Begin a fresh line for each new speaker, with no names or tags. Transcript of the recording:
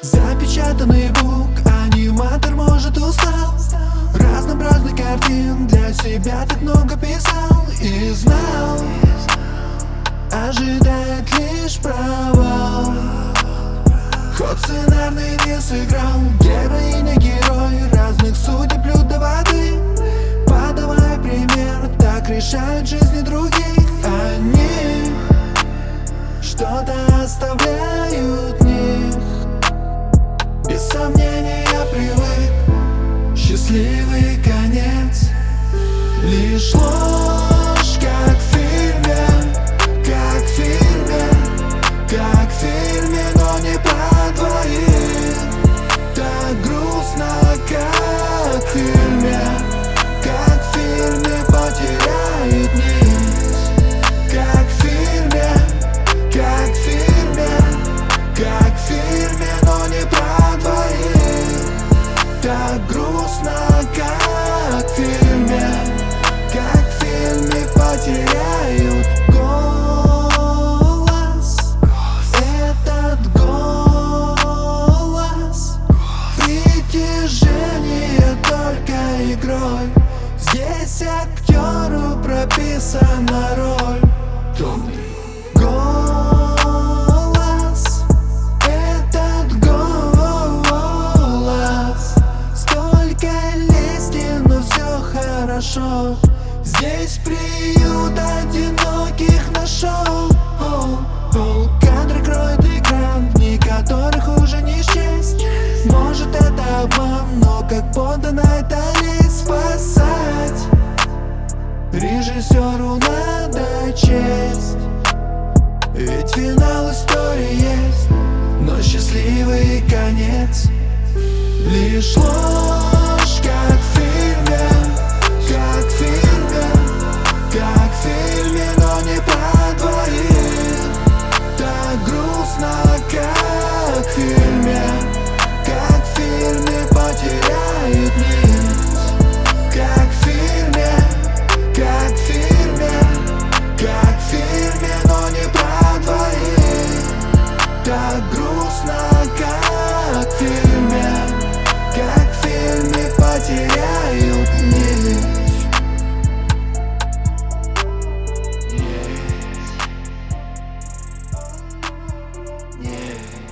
Запечатанный бук, аниматор, может, устал. Разнообразных картин для себя так много писал и знал, ожидает лишь провал. Ход сценарный не сыграл, героиня, герой разных судеб, лют до воды. Подавай пример, так решают жизни других. Они что-то оставляют в них. Без сомнения я привык, счастливый конец. Лишь ложь, как в фильме, как в фильме, как в фильме, но не про двоих. Так грустно, как в фильме, как в фильме, потеряют нить. Как в фильме, как в фильме, как в фильме, но не про двоих. Так грустно, как в фильме, как в фильме, потеряют голос. Этот голос притяжение только игрой. Здесь актеру прописана роль. Голос, этот голос. Столько лести, но все хорошо. Здесь приют одиноких нашел. Кадры кроет экран, дни которых уже не счесть. Может, это обман, но как подано это лишь спасать. Режиссеру надо честь, ведь финал истории есть, но счастливый конец. Лишь ложь, как в фильме, как в фильме, как в фильме, но не про двоих. Так грустно, как в фильме, как в фильме, потеряют нить. Как в фильме, как в фильме, как в фильме, но не про двоих. Так грустно, как в фильме, как в фильме, потеряют нить. Нить.